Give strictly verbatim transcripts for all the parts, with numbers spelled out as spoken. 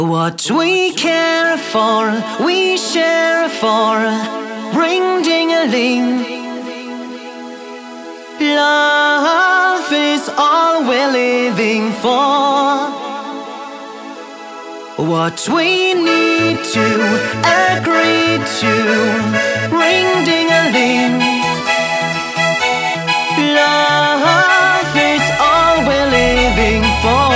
What we care for, we share for. Ring ding a ling. Love is all we're living for. What we need to agree to. Ring ding a ling. Love is all we're living for.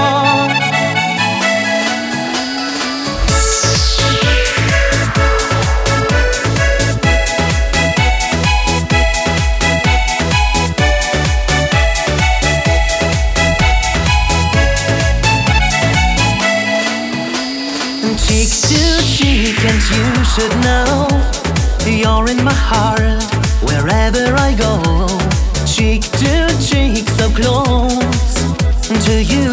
Cheek to cheek, and you should know you're in my heart wherever I go. Cheek to cheek, so close to you.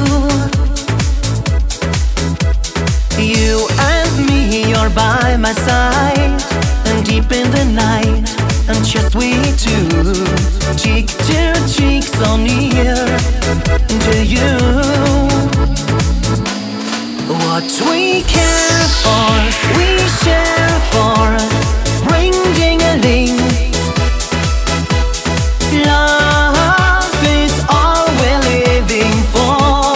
You and me are by my side, and deep in the night, and just we two. Cheek to cheek, so near to you. What we care for, we share for. Ring ding a ling. Love is all we're living for.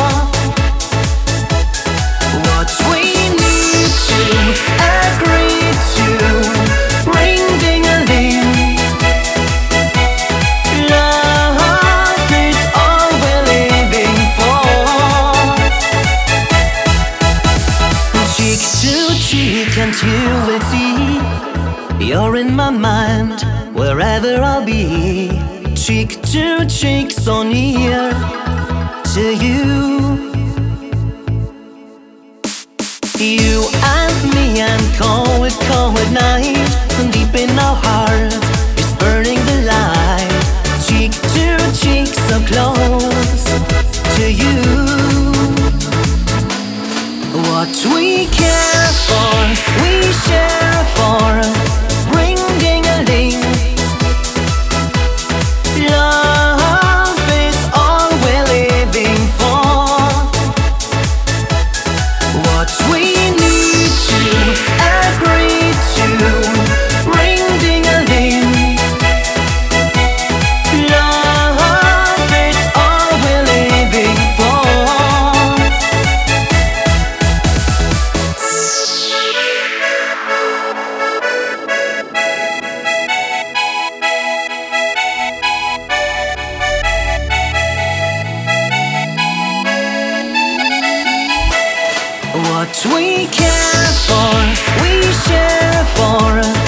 What we need to agree to. Ring ding a ling. Love is all we're living for. Cheek to cheek, and you will see you're in my mind wherever I'll be. Cheek to cheek, so near to you. You and me and cold, cold night, and deep in our hearts is burning the light. Cheek to cheek, so close to you. What we care for, we share for. Ring ding a ling. Love is all we're living for. What we need to agree to. Ring ding a ling. Love is all we're living for. What we care for, we share for.